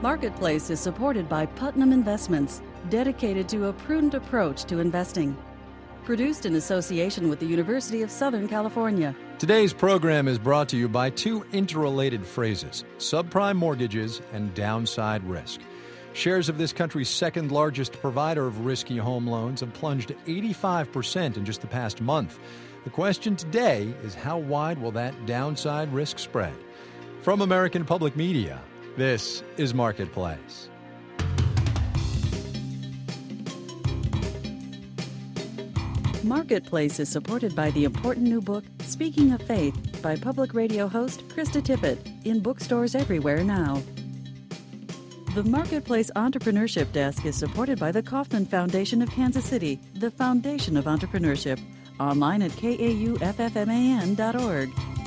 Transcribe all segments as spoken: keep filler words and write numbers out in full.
Marketplace is supported by Putnam Investments, dedicated to a prudent approach to investing. Produced in association with the University of Southern California. Today's program is brought to you by two interrelated phrases, subprime mortgages and downside risk. Shares of this country's second largest provider of risky home loans have plunged eighty-five percent in just the past month. The question today is, how wide will that downside risk spread? From American Public Media, this is Marketplace. Marketplace is supported by the important new book, Speaking of Faith, by public radio host Krista Tippett, in bookstores everywhere now. The Marketplace Entrepreneurship Desk is supported by the Kauffman Foundation of Kansas City, the foundation of entrepreneurship. Online at K A U F F M A N dot org.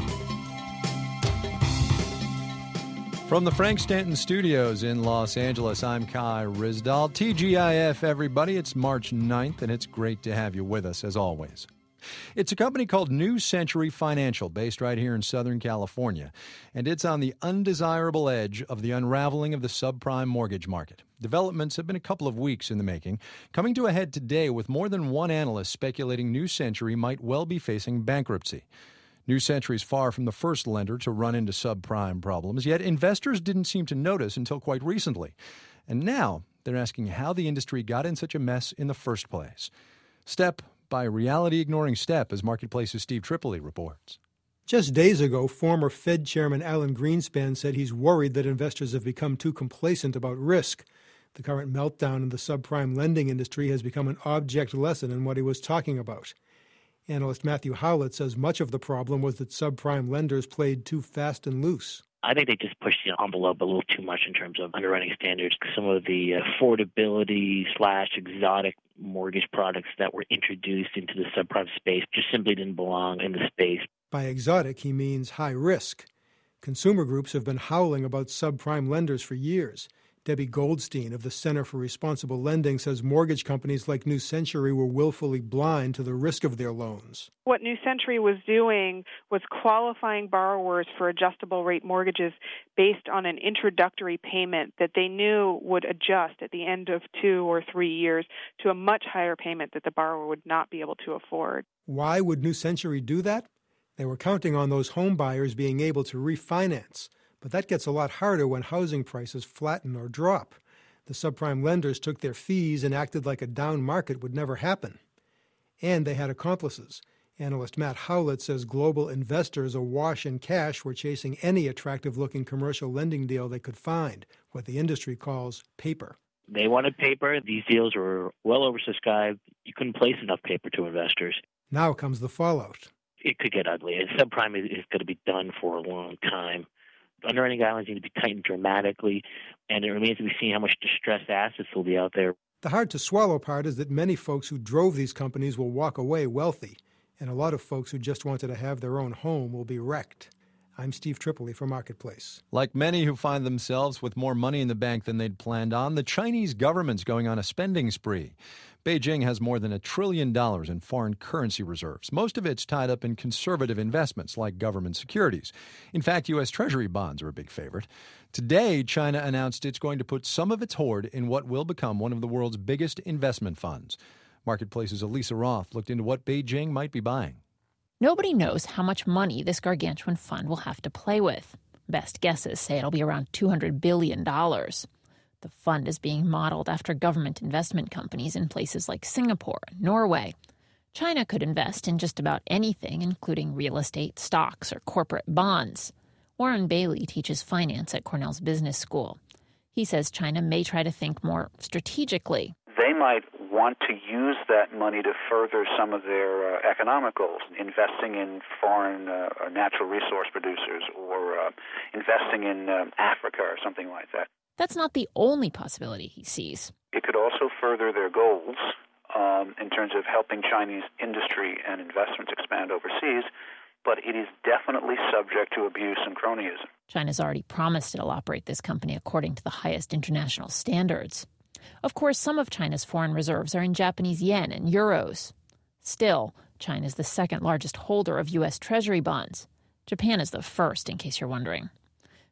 From the Frank Stanton Studios in Los Angeles, I'm Kai Ryssdal. T G I F, everybody. It's March ninth, and it's great to have you with us, as always. It's a company called New Century Financial, based right here in Southern California, and it's on the undesirable edge of the unraveling of the subprime mortgage market. Developments have been a couple of weeks in the making, coming to a head today with more than one analyst speculating New Century might well be facing bankruptcy. New Century is far from the first lender to run into subprime problems, yet investors didn't seem to notice until quite recently. And now they're asking how the industry got in such a mess in the first place. Step by reality-ignoring step, as Marketplace's Steve Tripoli reports. Just days ago, former Fed Chairman Alan Greenspan said he's worried that investors have become too complacent about risk. The current meltdown in the subprime lending industry has become an object lesson in what he was talking about. Analyst Matthew Howlett says much of the problem was that subprime lenders played too fast and loose. I think they just pushed the envelope a little too much in terms of underwriting standards. Some of the affordability slash exotic mortgage products that were introduced into the subprime space just simply didn't belong in the space. By exotic, he means high risk. Consumer groups have been howling about subprime lenders for years. Debbie Goldstein of the Center for Responsible Lending says mortgage companies like New Century were willfully blind to the risk of their loans. What New Century was doing was qualifying borrowers for adjustable rate mortgages based on an introductory payment that they knew would adjust at the end of two or three years to a much higher payment that the borrower would not be able to afford. Why would New Century do that? They were counting on those home buyers being able to refinance. But that gets a lot harder when housing prices flatten or drop. The subprime lenders took their fees and acted like a down market would never happen. And they had accomplices. Analyst Matt Howlett says global investors awash in cash were chasing any attractive-looking commercial lending deal they could find, what the industry calls paper. They wanted paper. These deals were well oversubscribed. You couldn't place enough paper to investors. Now comes the fallout. It could get ugly. And subprime is, is going to be done for a long time. Underwriting guidelines need to be tightened dramatically, and it remains to be seen how much distressed assets will be out there. The hard-to-swallow part is that many folks who drove these companies will walk away wealthy, and a lot of folks who just wanted to have their own home will be wrecked. I'm Steve Tripoli for Marketplace. Like many who find themselves with more money in the bank than they'd planned on, the Chinese government's going on a spending spree. Beijing has more than a trillion dollars in foreign currency reserves. Most of it's tied up in conservative investments like government securities. In fact, U S. Treasury bonds are a big favorite. Today, China announced it's going to put some of its hoard in what will become one of the world's biggest investment funds. Marketplace's Elisa Roth looked into what Beijing might be buying. Nobody knows how much money this gargantuan fund will have to play with. Best guesses say it'll be around two hundred billion dollars. The fund is being modeled after government investment companies in places like Singapore and Norway. China could invest in just about anything, including real estate, stocks, or corporate bonds. Warren Bailey teaches finance at Cornell's Business School. He says China may try to think more strategically. They might want to use that money to further some of their uh, economic goals, investing in foreign uh, or natural resource producers or uh, investing in uh, Africa or something like that. That's not the only possibility he sees. It could also further their goals um, in terms of helping Chinese industry and investments expand overseas, but it is definitely subject to abuse and cronyism. China's already promised it'll operate this company according to the highest international standards. Of course, some of China's foreign reserves are in Japanese yen and euros. Still, China is the second largest holder of U S. Treasury bonds. Japan is the first, in case you're wondering.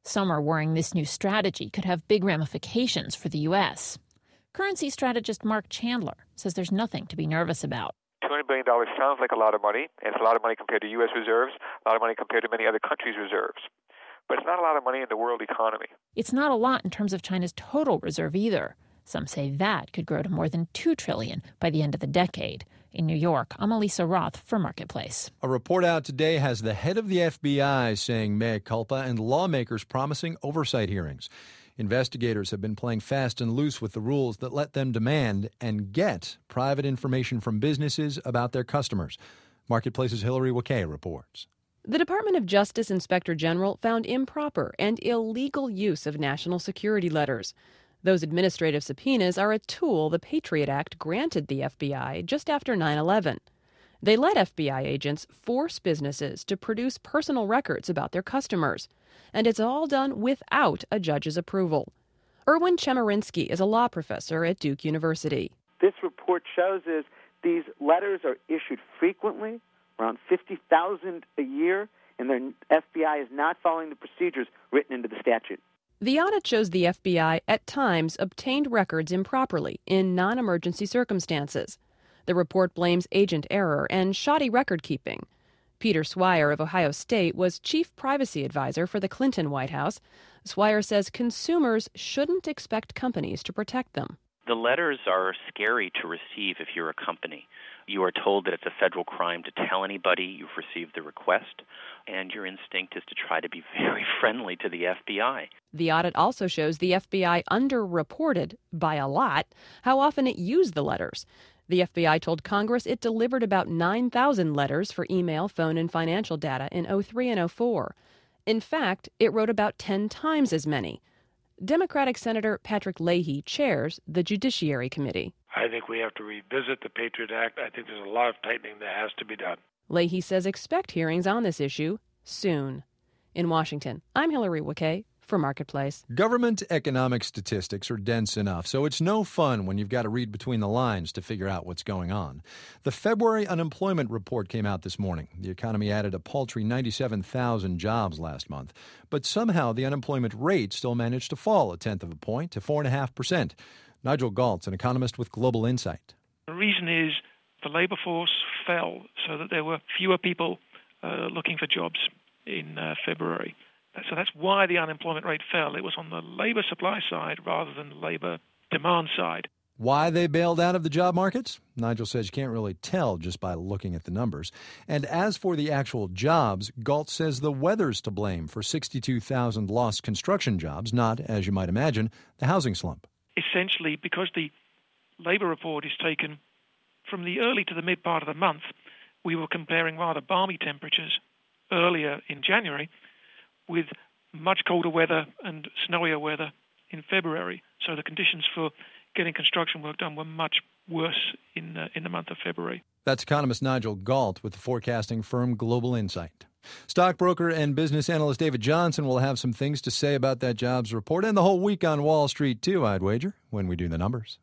Some are worrying this new strategy could have big ramifications for the U S. Currency strategist Mark Chandler says there's nothing to be nervous about. two hundred billion dollars sounds like a lot of money, and it's a lot of money compared to U S reserves, a lot of money compared to many other countries' reserves. But it's not a lot of money in the world economy. It's not a lot in terms of China's total reserve either. Some say that could grow to more than two trillion dollars by the end of the decade. In New York, I'm Elisa Roth for Marketplace. A report out today has the head of the F B I saying mea culpa and lawmakers promising oversight hearings. Investigators have been playing fast and loose with the rules that let them demand and get private information from businesses about their customers. Marketplace's Hillary Wakay reports. The Department of Justice Inspector General found improper and illegal use of national security letters. Those administrative subpoenas are a tool the Patriot Act granted the F B I just after nine eleven. They let F B I agents force businesses to produce personal records about their customers. And it's all done without a judge's approval. Erwin Chemerinsky is a law professor at Duke University. This report shows is these letters are issued frequently, around fifty thousand a year, and the F B I is not following the procedures written into the statute. The audit shows the F B I at times obtained records improperly in non-emergency circumstances. The report blames agent error and shoddy record keeping. Peter Swire of Ohio State was chief privacy advisor for the Clinton White House. Swire says consumers shouldn't expect companies to protect them. The letters are scary to receive if you're a company. You are told that it's a federal crime to tell anybody you've received the request, and your instinct is to try to be very friendly to the F B I. The audit also shows the F B I underreported, by a lot, how often it used the letters. The F B I told Congress it delivered about nine thousand letters for email, phone, and financial data in oh three and oh four. In fact, it wrote about ten times as many. Democratic Senator Patrick Leahy chairs the Judiciary Committee. I think we have to revisit the Patriot Act. I think there's a lot of tightening that has to be done. Leahy says expect hearings on this issue soon. In Washington, I'm Hillary Wakay for Marketplace. Government economic statistics are dense enough, so it's no fun when you've got to read between the lines to figure out what's going on. The February unemployment report came out this morning. The economy added a paltry ninety-seven thousand jobs last month, but somehow the unemployment rate still managed to fall a tenth of a point to four point five percent. Nigel Galt's an economist with Global Insight. The reason is the labor force fell so that there were fewer people uh, looking for jobs in uh, February. So that's why the unemployment rate fell. It was on the labor supply side rather than the labor demand side. Why they bailed out of the job markets? Nigel says you can't really tell just by looking at the numbers. And as for the actual jobs, Galt says the weather's to blame for sixty-two thousand lost construction jobs, not, as you might imagine, the housing slump. Essentially, because the labor report is taken from the early to the mid part of the month, we were comparing rather balmy temperatures earlier in January with much colder weather and snowier weather in February. So the conditions for getting construction work done were much worse in uh, in the month of February. That's economist Nigel Galt with the forecasting firm Global Insight. Stockbroker and business analyst David Johnson will have some things to say about that jobs report and the whole week on Wall Street, too, I'd wager, when we do the numbers.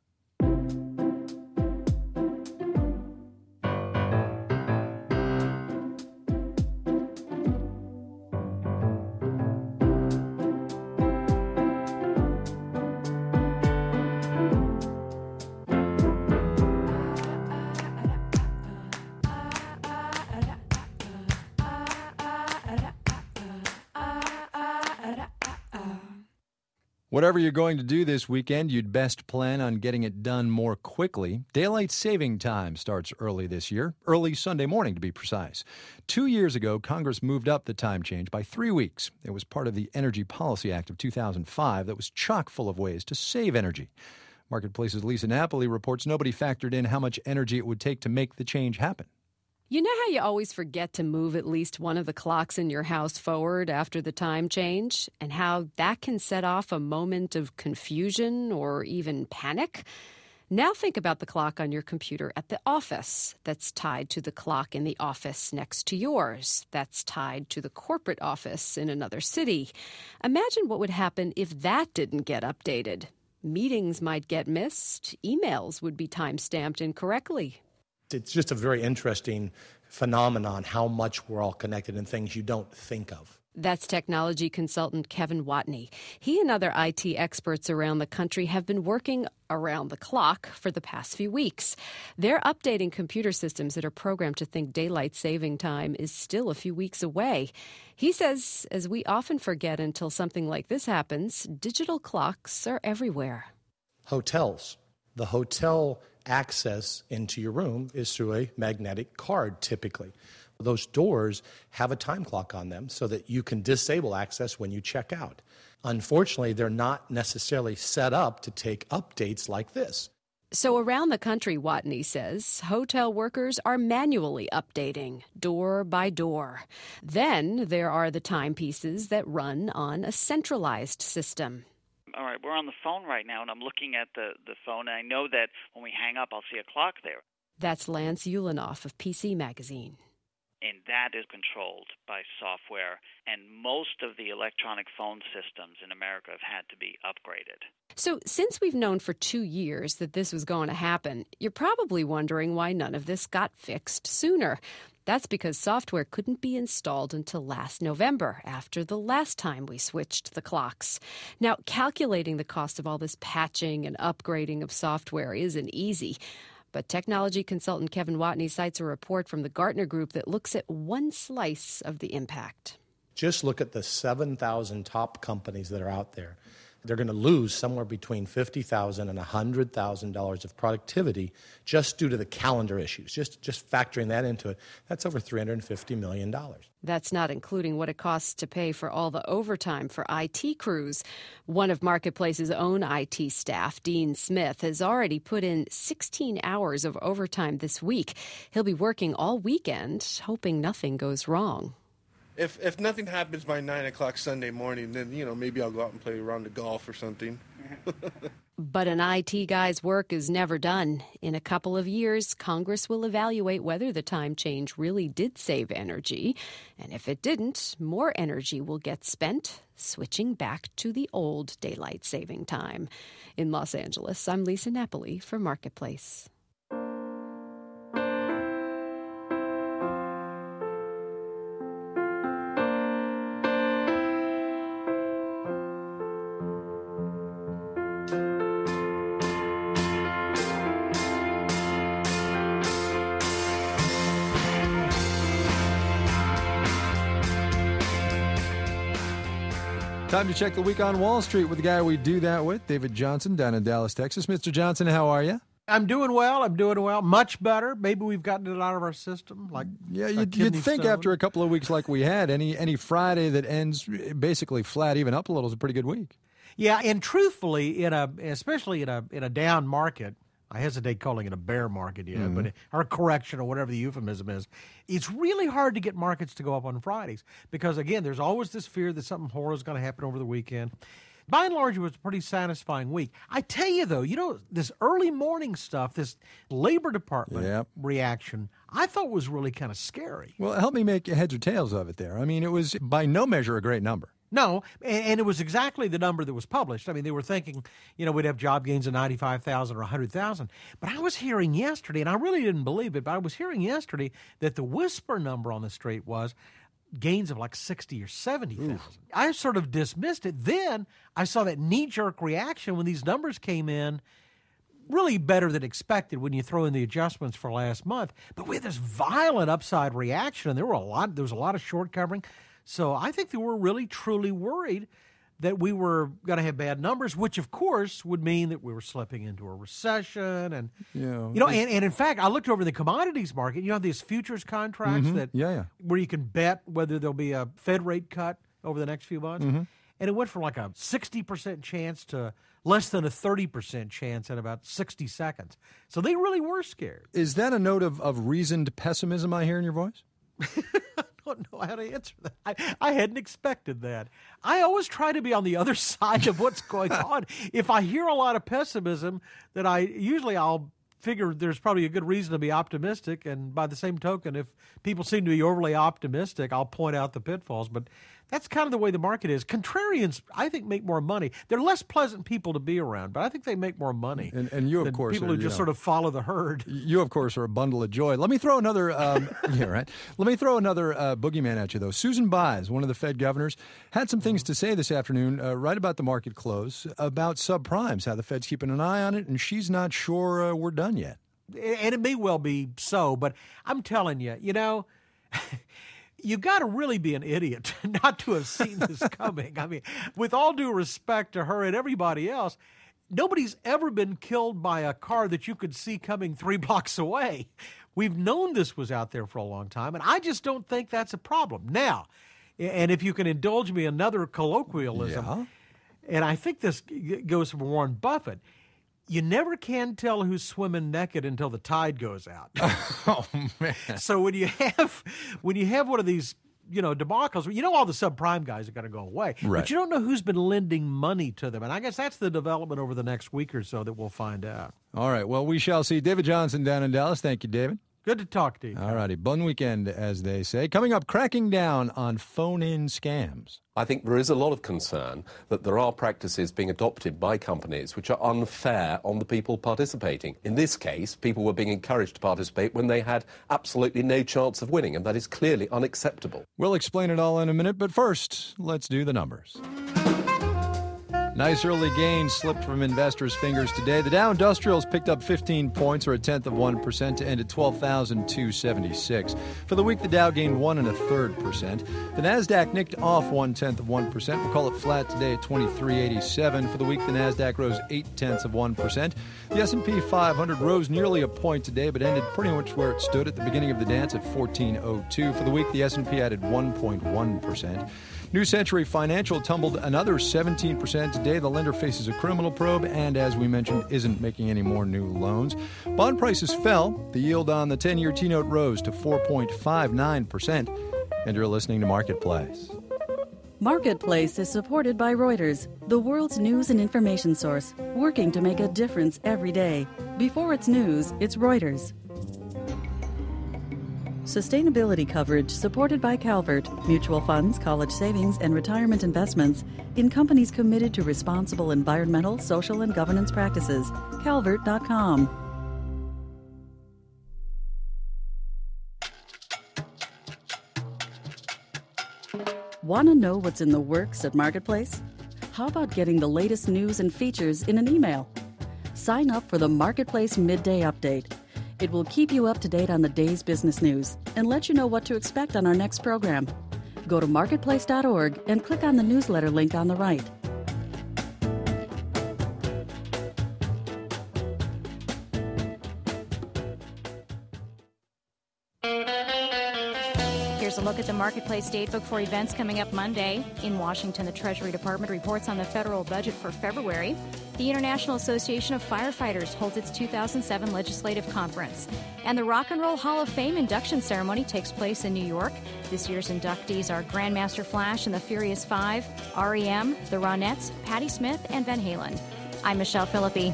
Whatever you're going to do this weekend, you'd best plan on getting it done more quickly. Daylight saving time starts early this year, early Sunday morning to be precise. Two years ago, Congress moved up the time change by three weeks. It was part of the Energy Policy Act of two thousand five that was chock full of ways to save energy. Marketplace's Lisa Napoli reports nobody factored in how much energy it would take to make the change happen. You know how you always forget to move at least one of the clocks in your house forward after the time change, and how that can set off a moment of confusion or even panic? Now think about the clock on your computer at the office that's tied to the clock in the office next to yours, that's tied to the corporate office in another city. Imagine what would happen if that didn't get updated. Meetings might get missed, emails would be time-stamped incorrectly. It's just a very interesting phenomenon how much we're all connected and things you don't think of. That's technology consultant Kevin Watney. He and other I T experts around the country have been working around the clock for the past few weeks. They're updating computer systems that are programmed to think daylight saving time is still a few weeks away. He says, as we often forget until something like this happens, digital clocks are everywhere. Hotels. The hotel access into your room is through a magnetic card, typically. Those doors have a time clock on them so that you can disable access when you check out. Unfortunately, they're not necessarily set up to take updates like this. So around the country, Watney says, hotel workers are manually updating door by door. Then there are the timepieces that run on a centralized system. All right, we're on the phone right now, and I'm looking at the, the phone, and I know that when we hang up, I'll see a clock there. That's Lance Ulanoff of P C Magazine. And that is controlled by software, and most of the electronic phone systems in America have had to be upgraded. So since we've known for two years that this was going to happen, you're probably wondering why none of this got fixed sooner. That's because software couldn't be installed until last November, after the last time we switched the clocks. Now, calculating the cost of all this patching and upgrading of software isn't easy. But technology consultant Kevin Watney cites a report from the Gartner Group that looks at one slice of the impact. Just look at the seven thousand top companies that are out there. They're going to lose somewhere between fifty thousand dollars and one hundred thousand dollars of productivity just due to the calendar issues. Just, just factoring that into it, that's over three hundred fifty million dollars. That's not including what it costs to pay for all the overtime for I T crews. One of Marketplace's own I T staff, Dean Smith, has already put in sixteen hours of overtime this week. He'll be working all weekend, hoping nothing goes wrong. If if nothing happens by nine o'clock Sunday morning, then, you know, maybe I'll go out and play a round of golf or something. But an I T guy's work is never done. In a couple of years, Congress will evaluate whether the time change really did save energy. And if it didn't, more energy will get spent switching back to the old daylight saving time. In Los Angeles, I'm Lisa Napoli for Marketplace. Time to check the week on Wall Street with the guy we do that with, David Johnson, down in Dallas, Texas. Mister Johnson, how are you? I'm doing well. I'm doing well. Much better. Maybe we've gotten it out of our system. Like yeah, you'd, you'd think stone. After a couple of weeks like we had, any any Friday that ends basically flat, even up a little, is a pretty good week. Yeah, and truthfully, in a especially in a in a down market, I hesitate calling it a bear market yet, mm-hmm. but or a correction or whatever the euphemism is. It's really hard to get markets to go up on Fridays because, again, there's always this fear that something horrible is going to happen over the weekend. By and large, it was a pretty satisfying week. I tell you, though, you know, this early morning stuff, this Labor Department yep. reaction, I thought was really kind of scary. Well, help me make heads or tails of it there. I mean, it was by no measure a great number. No, and, and it was exactly the number that was published. I mean, they were thinking, you know, we'd have job gains of ninety-five thousand or one hundred thousand. But I was hearing yesterday, and I really didn't believe it, but I was hearing yesterday that the whisper number on the street was gains of like sixty or seventy thousand. I sort of dismissed it. Then I saw that knee-jerk reaction when these numbers came in, really better than expected when you throw in the adjustments for last month. But we had this violent upside reaction, and there were a lot. There was a lot of short covering. So I think they were really, truly worried that we were going to have bad numbers, which, of course, would mean that we were slipping into a recession. And, yeah. you know, and, and in fact, I looked over the commodities market. You know, these futures contracts mm-hmm. that yeah, yeah. where you can bet whether there'll be a Fed rate cut over the next few months. Mm-hmm. And it went from like a sixty percent chance to less than a thirty percent chance in about sixty seconds. So they really were scared. Is that a note of, of reasoned pessimism I hear in your voice? I don't know how to answer that. I, I hadn't expected that. I always try to be on the other side of what's going on. If I hear a lot of pessimism, then I usually I'll figure there's probably a good reason to be optimistic. And by the same token, if people seem to be overly optimistic, I'll point out the pitfalls. But That's kind of the way the market is. Contrarians, I think, make more money. They're less pleasant people to be around, but I think they make more money. And, and you, of than course, people are, who just know, sort of follow the herd. You, of course, are a bundle of joy. Let me throw another. Um, yeah, right. Let me throw another uh, boogeyman at you, though. Susan Bies, one of the Fed governors, had some things to say this afternoon, uh, right about the market close, about subprimes, how the Fed's keeping an eye on it, and she's not sure uh, we're done yet. And it may well be so, but I'm telling you, you know. You got to really be an idiot not to have seen this coming. I mean, with all due respect to her and everybody else, nobody's ever been killed by a car that you could see coming three blocks away. We've known this was out there for a long time, and I just don't think that's a problem. Now, and if you can indulge me another colloquialism, yeah. and I think this goes from Warren Buffett, you never can tell who's swimming naked until the tide goes out. Oh, man. So when you have when you have one of these, you know, debacles, you know all the subprime guys are going to go away. Right. But you don't know who's been lending money to them. And I guess that's the development over the next week or so that we'll find out. All right. Well, we shall see. David Johnson down in Dallas. Thank you, David. Good to talk to you. All righty. Bon weekend, as they say. Coming up, cracking down on phone-in scams. I think there is a lot of concern that there are practices being adopted by companies which are unfair on the people participating. In this case, people were being encouraged to participate when they had absolutely no chance of winning, and that is clearly unacceptable. We'll explain it all in a minute, but first, let's do the numbers. Nice early gains slipped from investors' fingers today. The Dow Industrials picked up fifteen points, or a tenth of one percent, to end at twelve thousand two hundred seventy-six. For the week, the Dow gained one and a third percent. The Nasdaq nicked off one tenth of one percent. We'll call it flat today at twenty-three eighty-seven. For the week, the Nasdaq rose eight tenths of one percent. The S and P five hundred rose nearly a point today, but ended pretty much where it stood at the beginning of the dance at fourteen oh two. For the week, the S and P added one point one percent. New Century Financial tumbled another seventeen percent today. The lender faces a criminal probe and, as we mentioned, isn't making any more new loans. Bond prices fell. The yield on the ten-year T-note rose to four point five nine percent. And you're listening to Marketplace. Marketplace is supported by Reuters, the world's news and information source, working to make a difference every day. Before it's news, it's Reuters. Sustainability coverage supported by Calvert, mutual funds, college savings, and retirement investments in companies committed to responsible environmental, social, and governance practices. calvert dot com. Want to know what's in the works at Marketplace? How about getting the latest news and features in an email? Sign up for the Marketplace Midday Update. It will keep you up to date on the day's business news and let you know what to expect on our next program. Go to marketplace dot org and click on the newsletter link on the right. Here's a look at the Marketplace Datebook for events coming up Monday. In Washington, the Treasury Department reports on the federal budget for February. The International Association of Firefighters holds its two thousand seven Legislative Conference. And the Rock and Roll Hall of Fame induction ceremony takes place in New York. This year's inductees are Grandmaster Flash and the Furious Five, R E M, the Ronettes, Patti Smith, and Van Halen. I'm Michelle Philippi.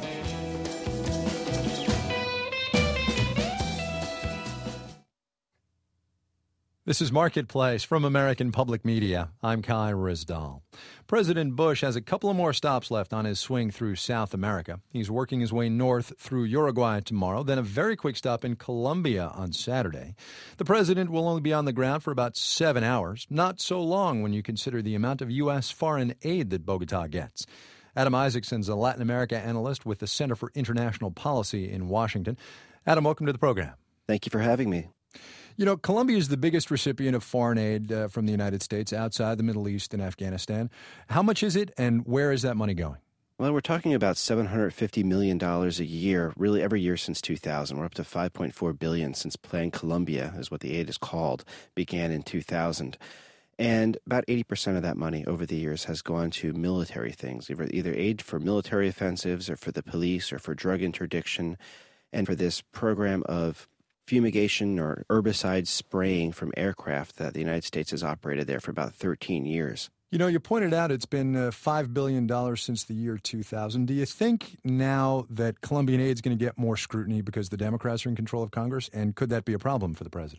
This is Marketplace from American Public Media. I'm Kai Ryssdal. President Bush has a couple of more stops left on his swing through South America. He's working his way north through Uruguay tomorrow, then a very quick stop in Colombia on Saturday. The president will only be on the ground for about seven hours, not so long when you consider the amount of U S foreign aid that Bogota gets. Adam Isaacson's a Latin America analyst with the Center for International Policy in Washington. Adam, welcome to the program. Thank you for having me. You know, Colombia is the biggest recipient of foreign aid uh, from the United States outside the Middle East and Afghanistan. How much is it, and where is that money going? Well, we're talking about seven hundred fifty million dollars a year, really every year since two thousand. We're up to five point four billion dollars since Plan Colombia, is what the aid is called, began in two thousand. And about eighty percent of that money over the years has gone to military things, either, either aid for military offensives or for the police or for drug interdiction, and for this program of fumigation or herbicide spraying from aircraft that the United States has operated there for about thirteen years. You know, you pointed out it's been uh, five billion dollars since the year two thousand. Do you think now that Colombian aid is going to get more scrutiny because the Democrats are in control of Congress, and could that be a problem for the president?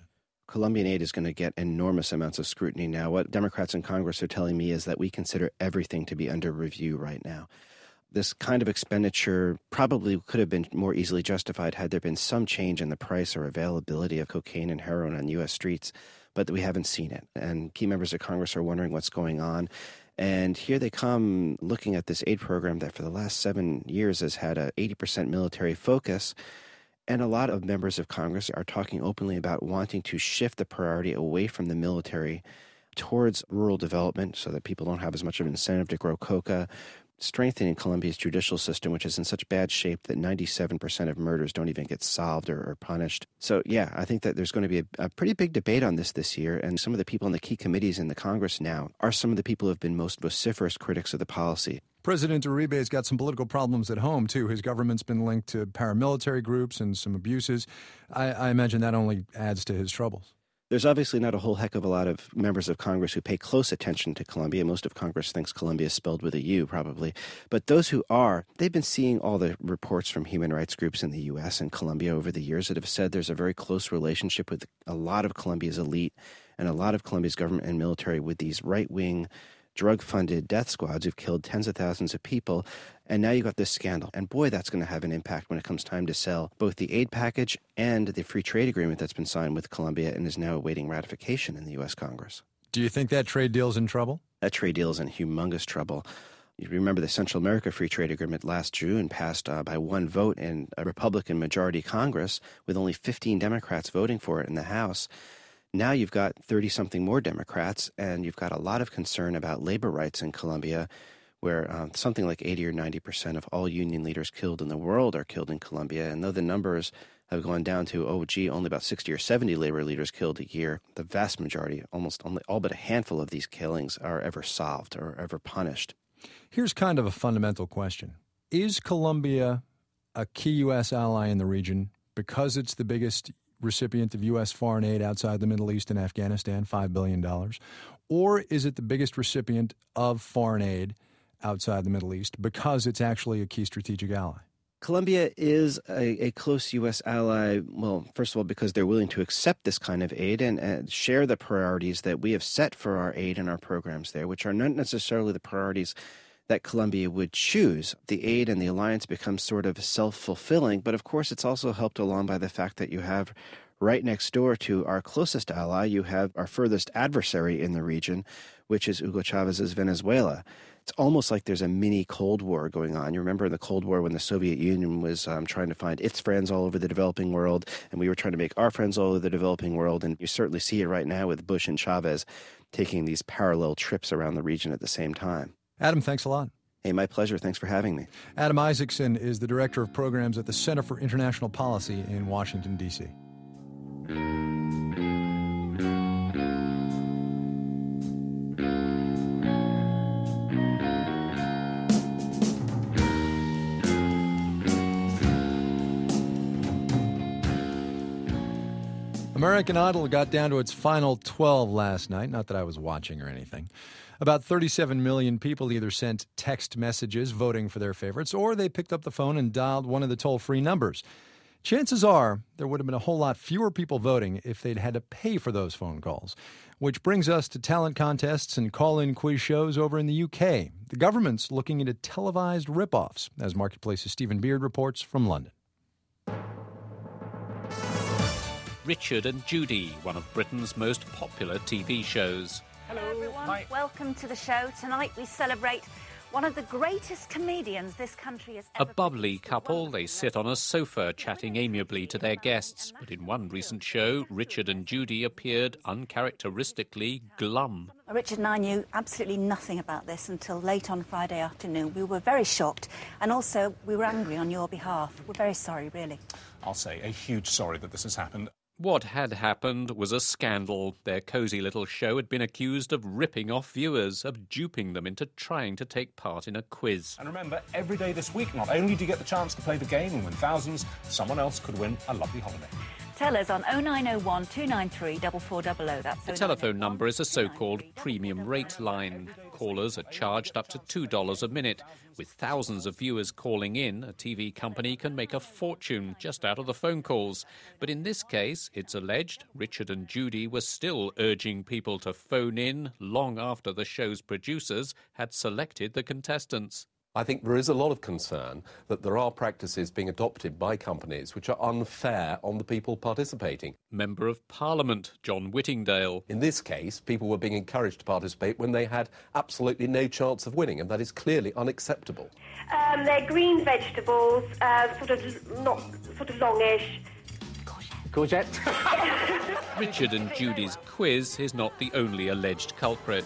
Colombian aid is going to get enormous amounts of scrutiny now. What Democrats in Congress are telling me is that we consider everything to be under review right now. This kind of expenditure probably could have been more easily justified had there been some change in the price or availability of cocaine and heroin on U S streets, but we haven't seen it. And key members of Congress are wondering what's going on. And here they come looking at this aid program that for the last seven years has had an eighty percent military focus. And a lot of members of Congress are talking openly about wanting to shift the priority away from the military towards rural development so that people don't have as much of an incentive to grow coca, strengthening Colombia's judicial system, which is in such bad shape that ninety-seven percent of murders don't even get solved or, or punished. So, yeah, I think that there's going to be a, a pretty big debate on this this year, and some of the people in the key committees in the Congress now are some of the people who have been most vociferous critics of the policy. President Uribe's got some political problems at home, too. His government's been linked to paramilitary groups and some abuses. I, I imagine that only adds to his troubles. There's obviously not a whole heck of a lot of members of Congress who pay close attention to Colombia. Most of Congress thinks Colombia is spelled with a U, probably. But those who are, they've been seeing all the reports from human rights groups in the U S and Colombia over the years that have said there's a very close relationship with a lot of Colombia's elite and a lot of Colombia's government and military with these right-wing drug-funded death squads who've killed tens of thousands of people, and now you've got this scandal. And boy, that's going to have an impact when it comes time to sell both the aid package and the free trade agreement that's been signed with Colombia and is now awaiting ratification in the U S Congress. Do you think that trade deal's in trouble? That trade deal is in humongous trouble. You remember the Central America Free Trade Agreement last June passed uh, by one vote in a Republican majority Congress with only fifteen Democrats voting for it in the House. Now you've got thirty-something more Democrats, and you've got a lot of concern about labor rights in Colombia, where uh, something like eighty or ninety percent of all union leaders killed in the world are killed in Colombia. And though the numbers have gone down to, oh, gee, only about sixty or seventy labor leaders killed a year, the vast majority, almost only all but a handful of these killings are ever solved or ever punished. Here's kind of a fundamental question. Is Colombia a key U S ally in the region because it's the biggest recipient of U S foreign aid outside the Middle East and Afghanistan, five billion dollars? Or is it the biggest recipient of foreign aid outside the Middle East because it's actually a key strategic ally? Colombia is a, a close U S ally, well, first of all, because they're willing to accept this kind of aid and, and share the priorities that we have set for our aid and our programs there, which are not necessarily the priorities that Colombia would choose. The aid and the alliance becomes sort of self-fulfilling, but of course it's also helped along by the fact that you have right next door to our closest ally, you have our furthest adversary in the region, which is Hugo Chávez's Venezuela. It's almost like there's a mini Cold War going on. You remember in the Cold War when the Soviet Union was um, trying to find its friends all over the developing world, and we were trying to make our friends all over the developing world, and you certainly see it right now with Bush and Chavez taking these parallel trips around the region at the same time. Adam, thanks a lot. Hey, my pleasure. Thanks for having me. Adam Isaacson is the Director of Programs at the Center for International Policy in Washington, D C American Idol got down to its final twelve last night. Not that I was watching or anything. About thirty-seven million people either sent text messages voting for their favorites or they picked up the phone and dialed one of the toll-free numbers. Chances are there would have been a whole lot fewer people voting if they'd had to pay for those phone calls. Which brings us to talent contests and call-in quiz shows over in the U K. The government's looking into televised rip-offs, as Marketplace's Stephen Beard reports from London. Richard and Judy, one of Britain's most popular T V shows. Hello, everyone. Hi. Welcome to the show. Tonight we celebrate one of the greatest comedians this country has ever... A bubbly couple, they sit on a sofa chatting amiably to their guests. But in one recent show, Richard and Judy appeared uncharacteristically glum. Richard and I knew absolutely nothing about this until late on Friday afternoon. We were very shocked, and also we were angry on your behalf. We're very sorry, really. I'll say a huge sorry that this has happened. What had happened was a scandal. Their cosy little show had been accused of ripping off viewers, of duping them into trying to take part in a quiz. And remember, every day this week, not only do you get the chance to play the game and win thousands, someone else could win a lovely holiday. Tell us on oh nine oh one, two nine three, four four zero zero. That's the telephone number is a so-called premium rate line. callers are charged up to two dollars a minute. With thousands of viewers calling in, a T V company can make a fortune just out of the phone calls. But in this case, it's alleged Richard and Judy were still urging people to phone in long after the show's producers had selected the contestants. I think there is a lot of concern that there are practices being adopted by companies which are unfair on the people participating. Member of Parliament John Whittingdale. In this case, people were being encouraged to participate when they had absolutely no chance of winning, and that is clearly unacceptable. Um, they're green vegetables, uh, sort of not sort of longish. Courgette. Richard and Judy's quiz is not the only alleged culprit.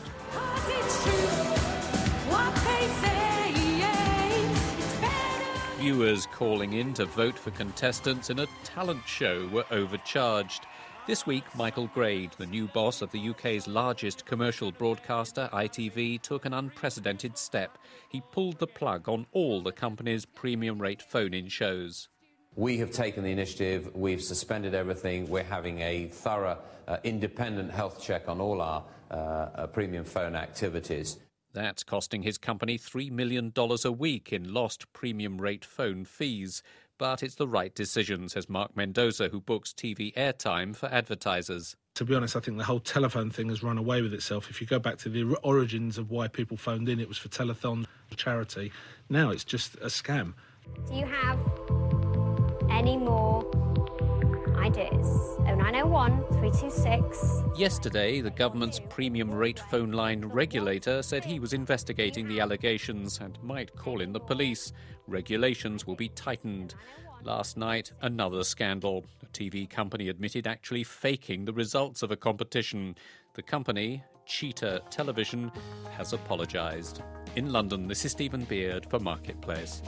Viewers calling in to vote for contestants in a talent show were overcharged. This week, Michael Grade, the new boss of the U K's largest commercial broadcaster, I T V, took an unprecedented step. He pulled the plug on all the company's premium-rate phone-in shows. We have taken the initiative, we've suspended everything, we're having a thorough, uh, independent health check on all our uh, uh, premium phone activities. That's costing his company three million dollars a week in lost premium-rate phone fees. But it's the right decision, says Mark Mendoza, who books T V airtime for advertisers. To be honest, I think the whole telephone thing has run away with itself. If you go back to the origins of why people phoned in, it was for telethon, charity. Now it's just a scam. Do you have any more ideas? oh nine oh one, three two six. Yesterday, the government's premium rate phone line regulator said he was investigating the allegations and might call in the police. Regulations will be tightened. Last night, another scandal. A T V company admitted actually faking the results of a competition. The company, Cheetah Television, has apologised. In London, this is Stephen Beard for Marketplace.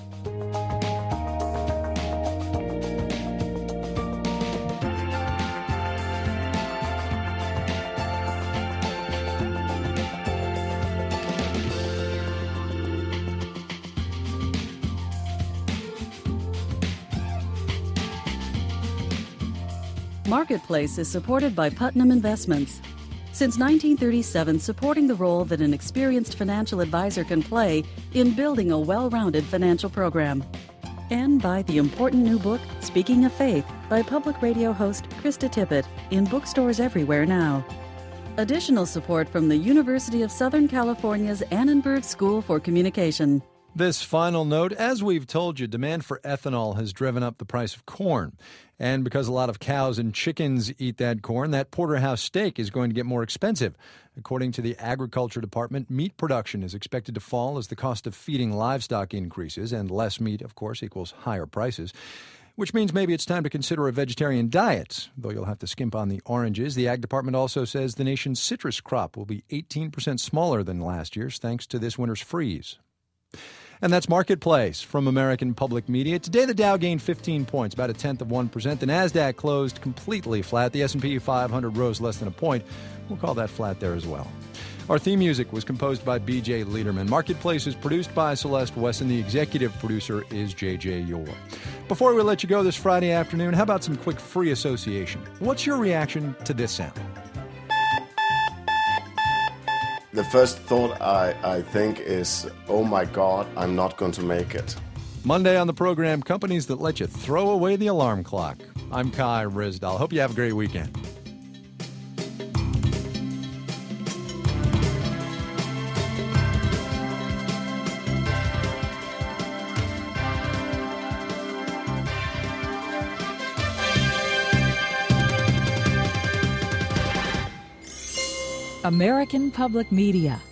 Marketplace is supported by Putnam Investments. Since nineteen thirty-seven, supporting the role that an experienced financial advisor can play in building a well-rounded financial program. And by the important new book, Speaking of Faith, by public radio host Krista Tippett, in bookstores everywhere now. Additional support from the University of Southern California's Annenberg School for Communication. This final note, as we've told you, demand for ethanol has driven up the price of corn. And because a lot of cows and chickens eat that corn, that porterhouse steak is going to get more expensive. According to the Agriculture Department, meat production is expected to fall as the cost of feeding livestock increases, and less meat, of course, equals higher prices. Which means maybe it's time to consider a vegetarian diet, though you'll have to skimp on the oranges. The Ag Department also says the nation's citrus crop will be eighteen percent smaller than last year's thanks to this winter's freeze. And that's Marketplace from American Public Media. Today, the Dow gained fifteen points, about a tenth of one percent. The NASDAQ closed completely flat. The S and P five hundred rose less than a point. We'll call that flat there as well. Our theme music was composed by B J Liederman. Marketplace is produced by Celeste Wesson. The executive producer is J J Yore. Before we let you go this Friday afternoon, how about some quick free association? What's your reaction to this sound? The first thought I, I think is, oh my God, I'm not going to make it. Monday on the program, companies that let you throw away the alarm clock. I'm Kai Ryssdal. Hope you have a great weekend. American Public Media